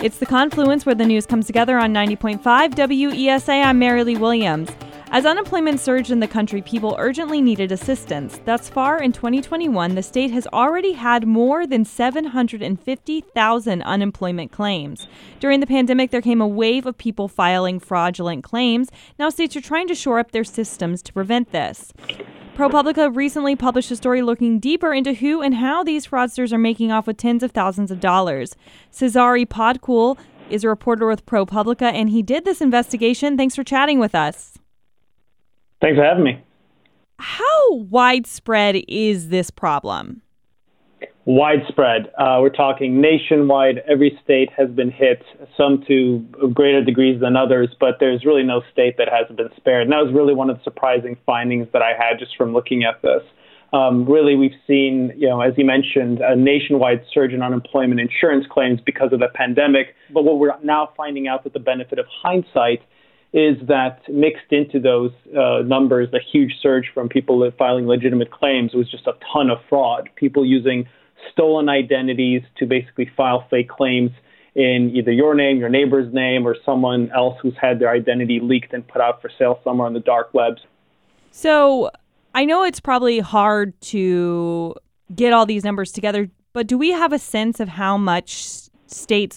It's The Confluence, where the news comes together on 90.5 WESA. I'm Mary Lee Williams. As unemployment surged in the country, people urgently needed assistance. Thus far in 2021, the state has already had more than 750,000 unemployment claims. During the pandemic, there came a wave of people filing fraudulent claims. Now states are trying to shore up their systems to prevent this. ProPublica recently published a story looking deeper into who and how these fraudsters are making off with tens of thousands of dollars. Cesare Podkul is a reporter with ProPublica, and he did this investigation. Thanks for chatting with us. Thanks for having me. How widespread is this problem? Widespread. We're talking nationwide. Every state has been hit, some to greater degrees than others, but there's really no state that hasn't been spared. And that was really one of the surprising findings that I had just from looking at this. Really, we've seen, as you mentioned, a nationwide surge in unemployment insurance claims because of the pandemic. But what we're now finding out with the benefit of hindsight is that mixed into those numbers, the huge surge from people filing legitimate claims, was just a ton of fraud. People using stolen identities to basically file fake claims in either your name, your neighbor's name, or someone else who's had their identity leaked and put out for sale somewhere on the dark web. So I know it's probably hard to get all these numbers together, but do we have a sense of how much states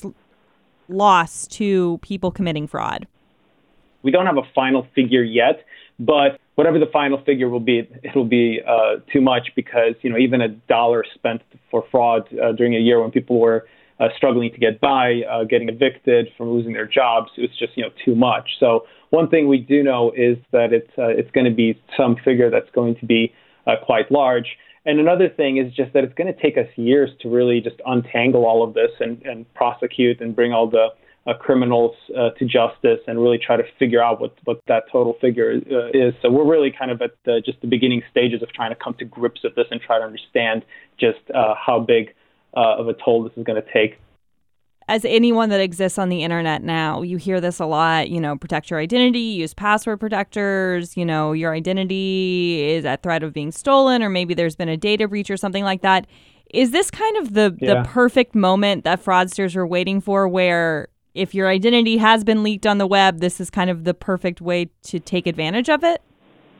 lost to people committing fraud? We don't have a final figure yet, but whatever the final figure will be, it'll be too much because, even $1 spent for fraud during a year when people were struggling to get by, getting evicted from losing their jobs, it was just, too much. So one thing we do know is that it's going to be some figure that's going to be quite large. And another thing is just that it's going to take us years to really just untangle all of this and prosecute and bring all the criminals to justice and really try to figure out what that total figure is. So we're really kind of at just the beginning stages of trying to come to grips with this and try to understand just how big of a toll this is going to take. As anyone that exists on the internet now, you hear this a lot, protect your identity, use password protectors, your identity is at threat of being stolen, or maybe there's been a data breach or something like that. Is this kind of the perfect moment that fraudsters are waiting for, where if your identity has been leaked on the web, this is kind of the perfect way to take advantage of it?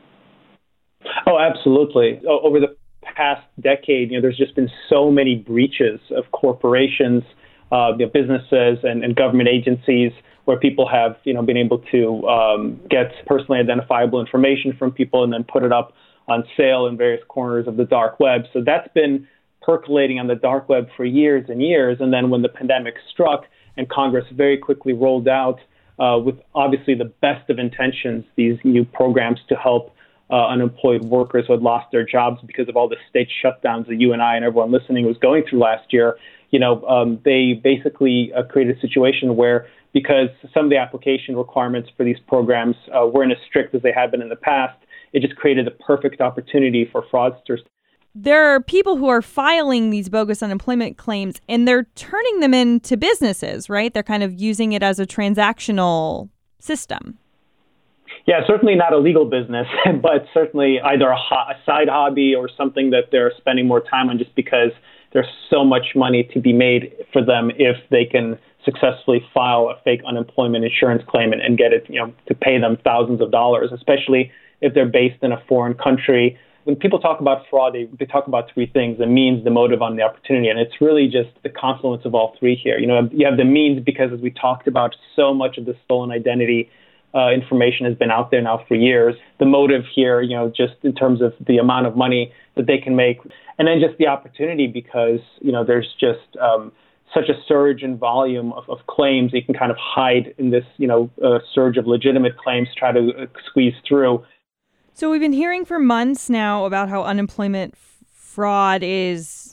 Oh, absolutely. Over the past decade, there's just been so many breaches of corporations, businesses and government agencies where people have, been able to get personally identifiable information from people and then put it up on sale in various corners of the dark web. So that's been percolating on the dark web for years and years. And then when the pandemic struck, and Congress very quickly rolled out, with obviously the best of intentions, these new programs to help unemployed workers who had lost their jobs because of all the state shutdowns that you and I and everyone listening was going through last year. They basically created a situation where, because some of the application requirements for these programs weren't as strict as they had been in the past, it just created a perfect opportunity for fraudsters. There are people who are filing these bogus unemployment claims, and they're turning them into businesses, right? They're kind of using it as a transactional system. Yeah, certainly not a legal business, but certainly either a side hobby or something that they're spending more time on just because there's so much money to be made for them if they can successfully file a fake unemployment insurance claim and get it, to pay them thousands of dollars, especially if they're based in a foreign country. When people talk about fraud, they talk about three things: the means, the motive, and the opportunity. And it's really just the confluence of all three here. You have the means because, as we talked about, so much of the stolen identity information has been out there now for years. The motive here, just in terms of the amount of money that they can make. And then just the opportunity because, there's just such a surge in volume of claims. You can kind of hide in this, surge of legitimate claims, try to squeeze through. So we've been hearing for months now about how unemployment fraud is,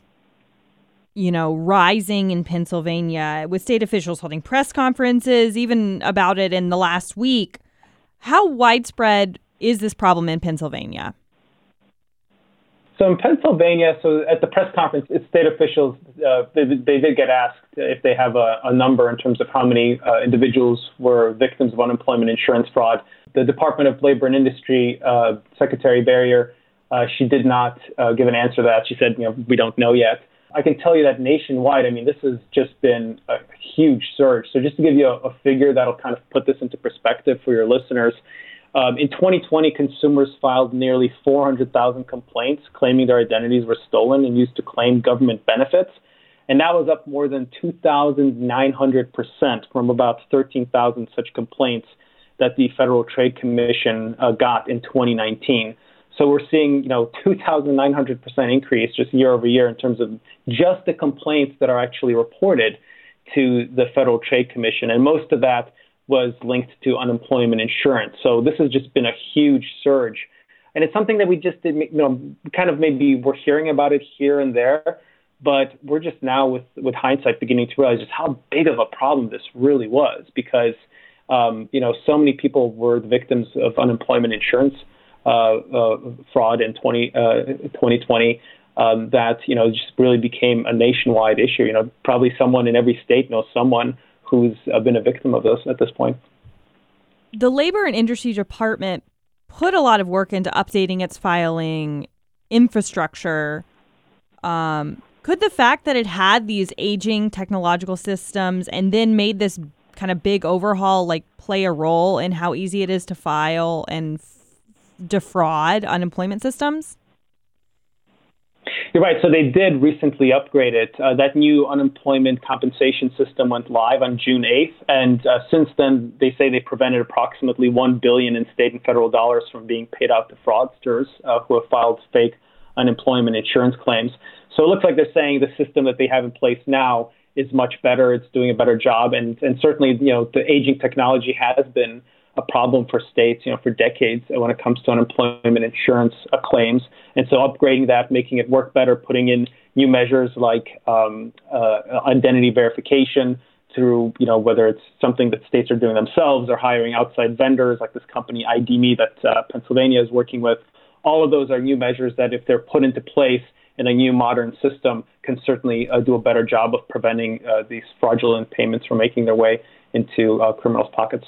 rising in Pennsylvania, with state officials holding press conferences, even about it in the last week. How widespread is this problem in Pennsylvania? So in Pennsylvania, at the press conference, state officials, they did get asked if they have a number in terms of how many individuals were victims of unemployment insurance fraud. The Department of Labor and Industry Secretary Barrier, she did not give an answer to that. She said, we don't know yet. I can tell you that nationwide, I mean, this has just been a huge surge. So just to give you a figure that'll kind of put this into perspective for your listeners, in 2020, consumers filed nearly 400,000 complaints claiming their identities were stolen and used to claim government benefits. And that was up more than 2,900% from about 13,000 such complaints that the Federal Trade Commission got in 2019. So we're seeing, 2,900% increase just year over year in terms of just the complaints that are actually reported to the Federal Trade Commission. And most of that was linked to unemployment insurance. So this has just been a huge surge. And it's something that we just did, kind of maybe we're hearing about it here and there, but we're just now with hindsight beginning to realize just how big of a problem this really was because, so many people were the victims of unemployment insurance fraud in 2020 that, just really became a nationwide issue. Probably someone in every state knows someone who's been a victim of this at this point. The Labor and Industry Department put a lot of work into updating its filing infrastructure. Could the fact that it had these aging technological systems and then made this kind of big overhaul play a role in how easy it is to file and defraud unemployment systems? You're right. So they did recently upgrade it. That new unemployment compensation system went live on June 8th. And since then, they say they prevented approximately $1 billion in state and federal dollars from being paid out to fraudsters who have filed fake unemployment insurance claims. So it looks like they're saying the system that they have in place now is much better. It's doing a better job. And certainly, the aging technology has been a problem for states, for decades when it comes to unemployment insurance claims. And so upgrading that, making it work better, putting in new measures like identity verification through, whether it's something that states are doing themselves or hiring outside vendors like this company ID.me that Pennsylvania is working with. All of those are new measures that if they're put into place in a new modern system can certainly do a better job of preventing these fraudulent payments from making their way into criminals' pockets.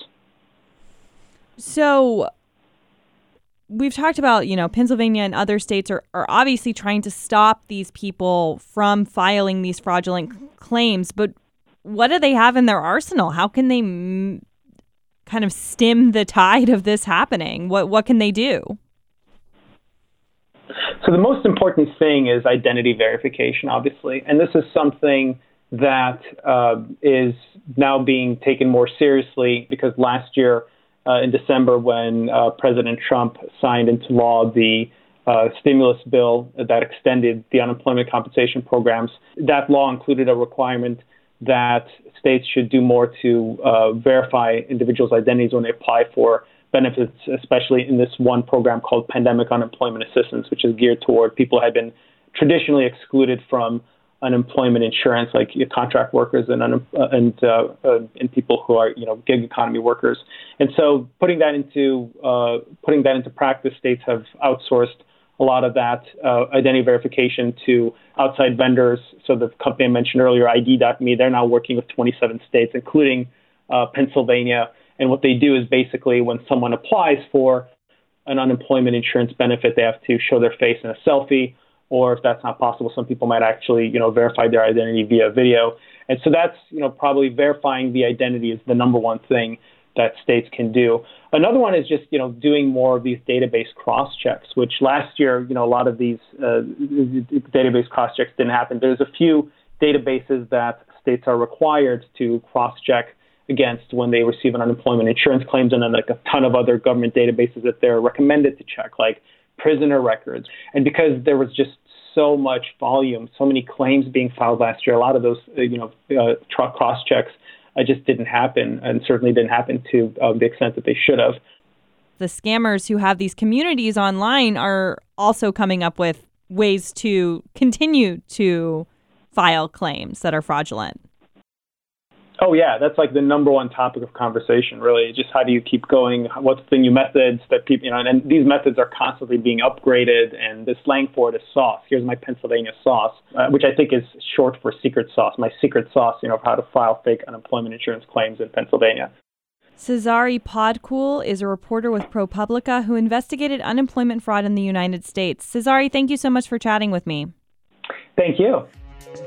So we've talked about, Pennsylvania and other states are obviously trying to stop these people from filing these fraudulent claims. But what do they have in their arsenal? How can they kind of stem the tide of this happening? What can they do? So the most important thing is identity verification, obviously. And this is something that is now being taken more seriously because last year, in December, when President Trump signed into law the stimulus bill that extended the unemployment compensation programs, that law included a requirement that states should do more to verify individuals' identities when they apply for benefits, especially in this one program called Pandemic Unemployment Assistance, which is geared toward people who had been traditionally excluded from unemployment insurance, like contract workers and people who are gig economy workers. And so putting that into practice, states have outsourced a lot of that identity verification to outside vendors. So the company I mentioned earlier, ID.me, they're now working with 27 states, including Pennsylvania. And what they do is basically when someone applies for an unemployment insurance benefit, they have to show their face in a selfie. Or if that's not possible, some people might actually, verify their identity via video. And so that's, probably verifying the identity is the number one thing that states can do. Another one is just, doing more of these database cross-checks, which last year, a lot of these database cross-checks didn't happen. There's a few databases that states are required to cross-check against when they receive an unemployment insurance claims, and then like a ton of other government databases that they're recommended to check, like prisoner records. And because there was just so much volume, so many claims being filed last year, a lot of those, cross-checks just didn't happen, and certainly didn't happen to the extent that they should have. The scammers who have these communities online are also coming up with ways to continue to file claims that are fraudulent. Oh, yeah, that's like the number one topic of conversation, really. Just how do you keep going? What's the new methods that people, and these methods are constantly being upgraded, and the slang for it is sauce. Here's my Pennsylvania sauce, which I think is short for secret sauce. My secret sauce, of how to file fake unemployment insurance claims in Pennsylvania. Cezary Podkul is a reporter with ProPublica who investigated unemployment fraud in the United States. Cezary, thank you so much for chatting with me. Thank you.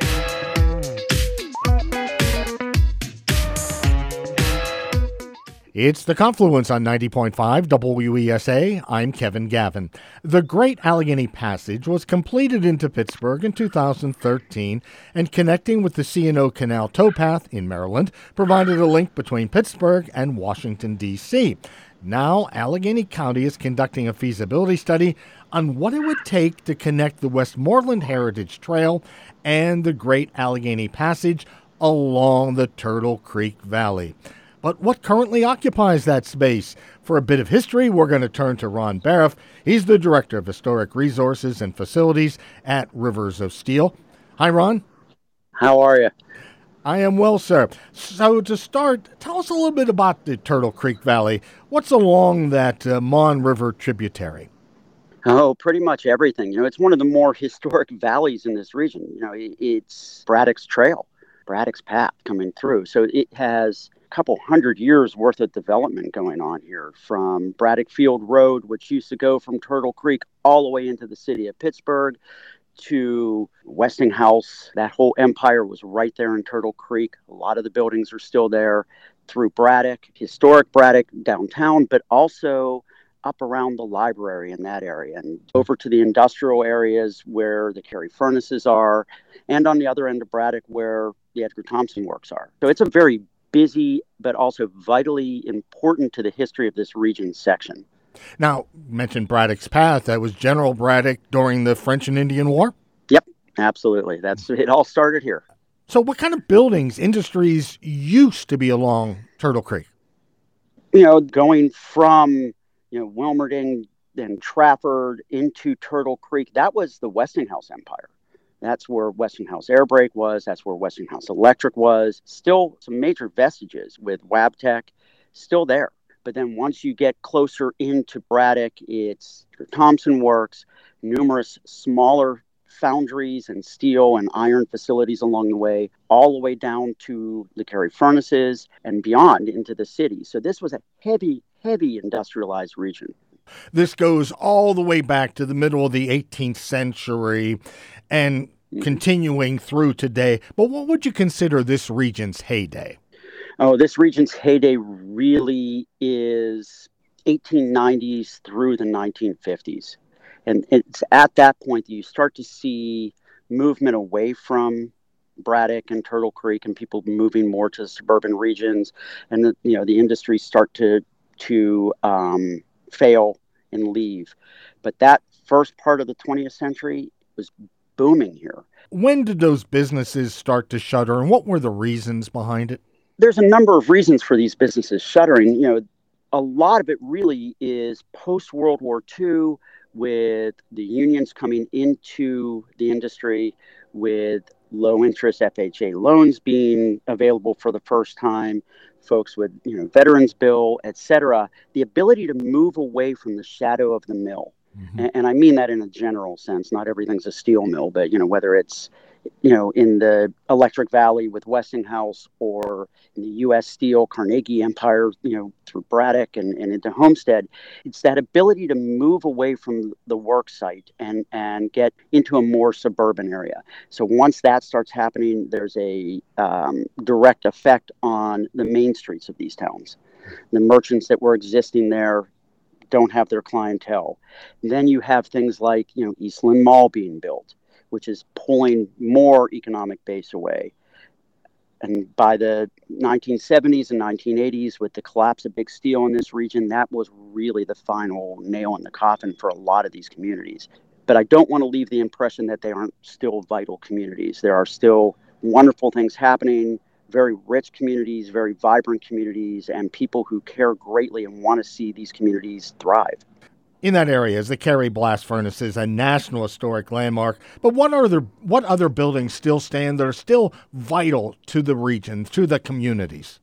It's The Confluence on 90.5 WESA. I'm Kevin Gavin. The Great Allegheny Passage was completed into Pittsburgh in 2013, and connecting with the C&O Canal towpath in Maryland provided a link between Pittsburgh and Washington, D.C. Now, Allegheny County is conducting a feasibility study on what it would take to connect the Westmoreland Heritage Trail and the Great Allegheny Passage along the Turtle Creek Valley. But what currently occupies that space? For a bit of history, we're going to turn to Ron Bariff. He's the Director of Historic Resources and Facilities at Rivers of Steel. Hi, Ron. How are you? I am well, sir. So to start, tell us a little bit about the Turtle Creek Valley. What's along that Mon River tributary? Oh, pretty much everything. It's one of the more historic valleys in this region. It's Braddock's Trail, Braddock's Path coming through. So it has couple hundred years worth of development going on here, from Braddock Field Road, which used to go from Turtle Creek all the way into the city of Pittsburgh, to Westinghouse. That whole empire was right there in Turtle Creek. A lot of the buildings are still there, through Braddock, historic Braddock downtown, but also up around the library in that area, and over to the industrial areas where the Carey furnaces are, and on the other end of Braddock where the Edgar Thomson works are. So it's a very busy, but also vitally important to the history of this region section. Now, you mentioned Braddock's Path. That was General Braddock during the French and Indian War? Yep, absolutely. It all started here. So what kind of buildings, industries used to be along Turtle Creek? Going from, Wilmerding and Trafford into Turtle Creek, that was the Westinghouse Empire. That's where Westinghouse Air Brake was. That's where Westinghouse Electric was. Still some major vestiges with Wabtec still there. But then once you get closer into Braddock, it's Thomson Works, numerous smaller foundries and steel and iron facilities along the way, all the way down to the Carey furnaces and beyond into the city. So this was a heavy industrialized region. This goes all the way back to the middle of the 18th century and continuing through today. But what would you consider this region's heyday? Oh, this region's heyday really is 1890s through the 1950s. And it's at that point that you start to see movement away from Braddock and Turtle Creek and people moving more to suburban regions. And, the industries start to fail and leave. But that first part of the 20th century was booming here. When did those businesses start to shutter, and what were the reasons behind it? There's a number of reasons for these businesses shuttering. A lot of it really is post-World War II, with the unions coming into the industry, with low-interest FHA loans being available for the first time, folks with, Veterans Bill, et cetera, the ability to move away from the shadow of the mill. Mm-hmm. And I mean that in a general sense. Not everything's a steel mill, but, whether it's, in the Electric Valley with Westinghouse, or in the U.S. Steel, Carnegie Empire, through Braddock and into Homestead, it's that ability to move away from the work site and get into a more suburban area. So once that starts happening, there's a direct effect on the main streets of these towns. The merchants that were existing there don't have their clientele. Then you have things like, Eastland Mall being built, which is pulling more economic base away. And by the 1970s and 1980s, with the collapse of big steel in this region, that was really the final nail in the coffin for a lot of these communities. But I don't want to leave the impression that they aren't still vital communities. There are still wonderful things happening, very rich communities, very vibrant communities, and people who care greatly and want to see these communities thrive. In that area is the Carey Blast Furnaces, a National Historic Landmark. But what other buildings still stand that are still vital to the region, to the communities?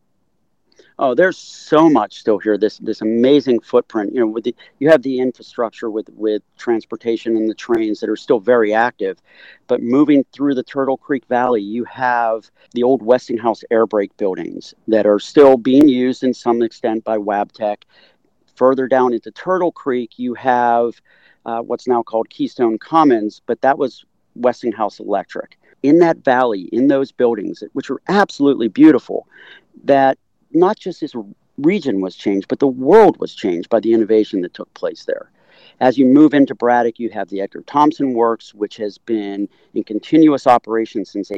Oh, there's so much still here. This amazing footprint. You have the infrastructure with transportation and the trains that are still very active, but moving through the Turtle Creek Valley, you have the old Westinghouse Air Brake buildings that are still being used in some extent by Wabtec. Further down into Turtle Creek, you have what's now called Keystone Commons, but that was Westinghouse Electric. In that valley, in those buildings, which are absolutely beautiful, that not just is region was changed, but the world was changed by the innovation that took place there. As you move into Braddock, you have the Edgar Thomson Works, which has been in continuous operation since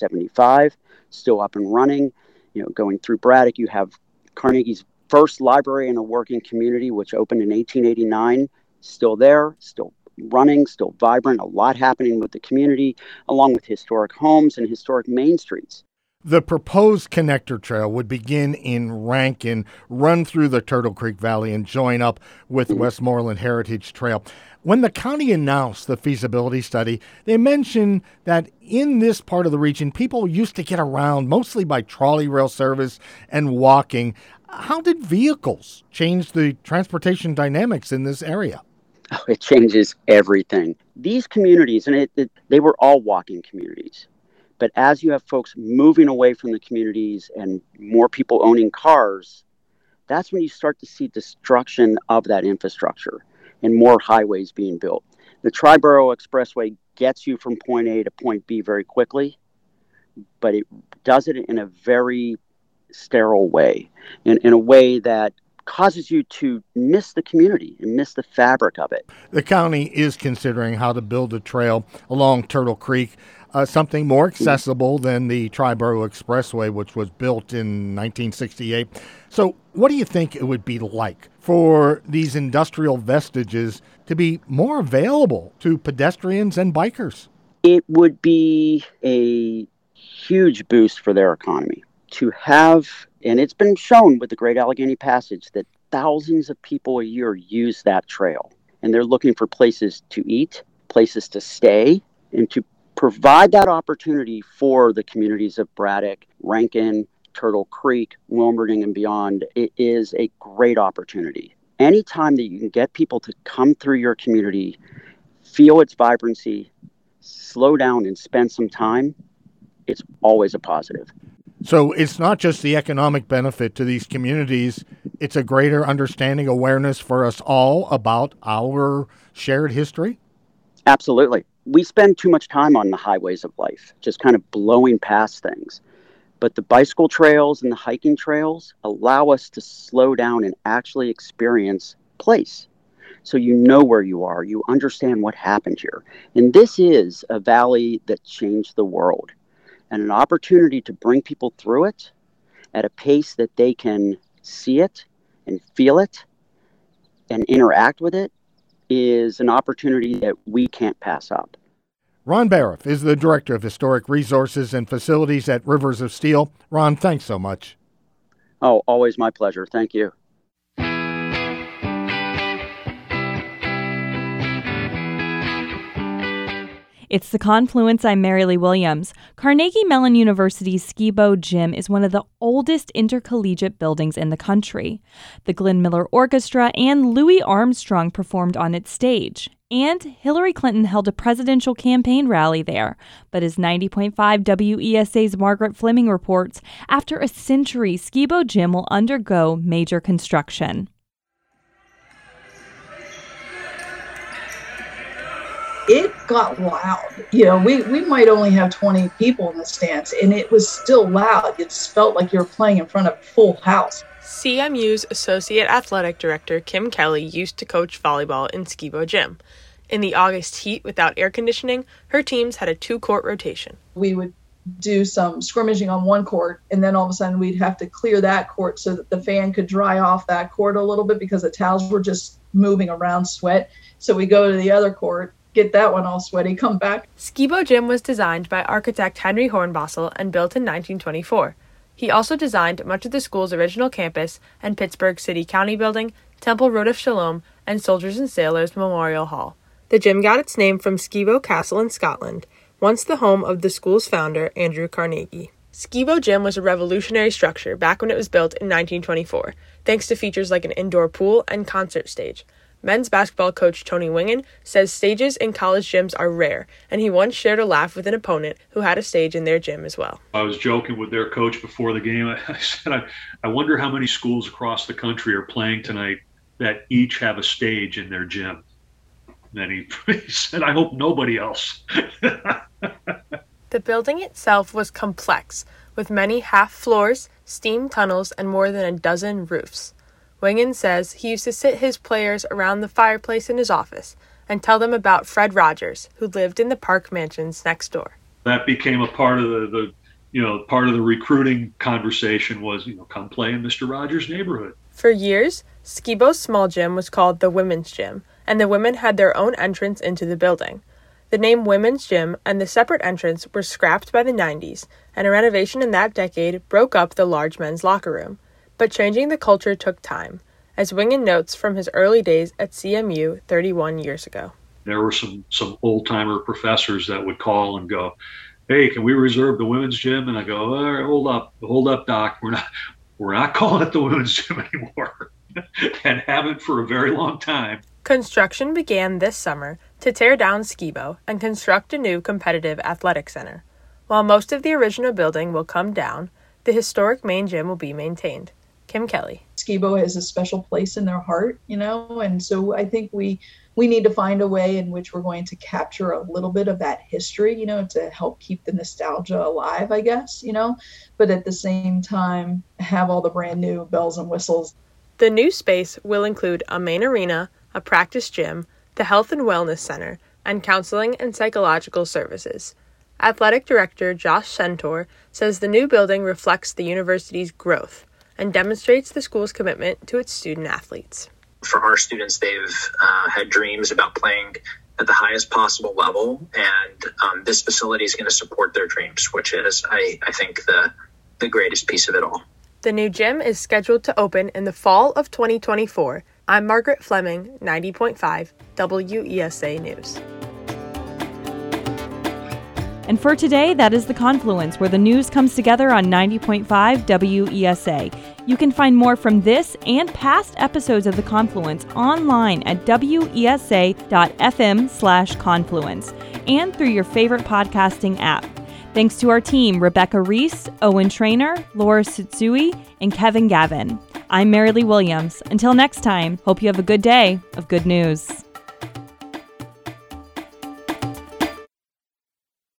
1875, still up and running. Going through Braddock, you have Carnegie's first library in a working community, which opened in 1889, still there, still running, still vibrant, a lot happening with the community, along with historic homes and historic main streets. The proposed connector trail would begin in Rankin, run through the Turtle Creek Valley, and join up with Westmoreland Heritage Trail. When the county announced the feasibility study, they mentioned that in this part of the region, people used to get around mostly by trolley rail service and walking. How did vehicles change the transportation dynamics in this area? Oh, it changes everything. These communities, and they were all walking communities. But as you have folks moving away from the communities and more people owning cars, that's when you start to see destruction of that infrastructure and more highways being built. The Triborough Expressway gets you from point A to point B very quickly, but it does it in a very sterile way, in a way that causes you to miss the community and miss the fabric of it. The county is considering how to build a trail along Turtle Creek, something more accessible than the Triborough Expressway, which was built in 1968. So what do you think it would be like for these industrial vestiges to be more available to pedestrians and bikers? It would be a huge boost for their economy to have, and it's been shown with the Great Allegheny Passage, that thousands of people a year use that trail. And they're looking for places to eat, places to stay, and to provide that opportunity for the communities of Braddock, Rankin, Turtle Creek, Wilmerding, and beyond. It is a great opportunity. Anytime that you can get people to come through your community, feel its vibrancy, slow down and spend some time, it's always a positive. So it's not just the economic benefit to these communities, it's a greater understanding, awareness for us all about our shared history? Absolutely. We spend too much time on the highways of life, just kind of blowing past things. But the bicycle trails and the hiking trails allow us to slow down and actually experience place. So you know where you are, you understand what happened here. And this is a valley that changed the world. And an opportunity to bring people through it at a pace that they can see it and feel it and interact with it is an opportunity that we can't pass up. Ron Bariff is the Director of Historic Resources and Facilities at Rivers of Steel. Ron, thanks so much. Oh, always my pleasure. Thank you. It's The Confluence. I'm Mary Lee Williams. Carnegie Mellon University's Skibo Gym is one of the oldest intercollegiate buildings in the country. The Glenn Miller Orchestra and Louis Armstrong performed on its stage. And Hillary Clinton held a presidential campaign rally there. But as 90.5 WESA's Margaret Fleming reports, after a century, Skibo Gym will undergo major construction. It got loud. We might only have 20 people in the stands, and it was still loud. It felt like you were playing in front of a full house. CMU's Associate Athletic Director Kim Kelly used to coach volleyball in Skibo Gym. In the August heat without air conditioning, her teams had a 2-court rotation. We would do some scrimmaging on one court, and then all of a sudden we'd have to clear that court so that the fan could dry off that court a little bit because the towels were just moving around sweat. So we go to the other court, get that one all sweaty, come back. Skibo Gym was designed by architect Henry Hornbostel and built in 1924. He also designed much of the school's original campus and Pittsburgh City County Building, Temple Road of Shalom, and Soldiers and Sailors Memorial Hall. The gym got its name from Skibo Castle in Scotland, once the home of the school's founder, Andrew Carnegie. Skibo Gym was a revolutionary structure back when it was built in 1924, thanks to features like an indoor pool and concert stage. Men's basketball coach Tony Wingen says stages in college gyms are rare, and he once shared a laugh with an opponent who had a stage in their gym as well. I was joking with their coach before the game. I said, I wonder how many schools across the country are playing tonight that each have a stage in their gym. And then he said, I hope nobody else. The building itself was complex, with many half floors, steam tunnels, and more than a dozen roofs. Wingen says he used to sit his players around the fireplace in his office and tell them about Fred Rogers, who lived in the Park Mansions next door. That became a part of the part of the recruiting conversation was, come play in Mr. Rogers' neighborhood. For years, Skibo's small gym was called the Women's Gym, and the women had their own entrance into the building. The name Women's Gym and the separate entrance were scrapped by the 90s, and a renovation in that decade broke up the large men's locker room. But changing the culture took time, as Wingen notes from his early days at CMU 31 years ago. There were some old-timer professors that would call and go, "Hey, can we reserve the women's gym?" And I go, "All right, hold up, Doc. We're not calling it the women's gym anymore," and haven't for a very long time. Construction began this summer to tear down Skibo and construct a new competitive athletic center. While most of the original building will come down, the historic main gym will be maintained. Kim Kelly. Skibo has a special place in their heart, and so I think we need to find a way in which we're going to capture a little bit of that history, to help keep the nostalgia alive, I guess, but at the same time, have all the brand new bells and whistles. The new space will include a main arena, a practice gym, the Health and Wellness Center, and counseling and psychological services. Athletic Director Josh Centaur says the new building reflects the university's growth and demonstrates the school's commitment to its student athletes. For our students, they've had dreams about playing at the highest possible level, and this facility is going to support their dreams, which is, I think, the greatest piece of it all. The new gym is scheduled to open in the fall of 2024. I'm Margaret Fleming, 90.5 WESA News. And for today, that is The Confluence, where the news comes together on 90.5 WESA. You can find more from this and past episodes of The Confluence online at wesa.fm/confluence and through your favorite podcasting app. Thanks to our team, Rebecca Reese, Owen Trainer, Laura Sutsui, and Kevin Gavin. I'm Mary Lee Williams. Until next time, hope you have a good day of good news.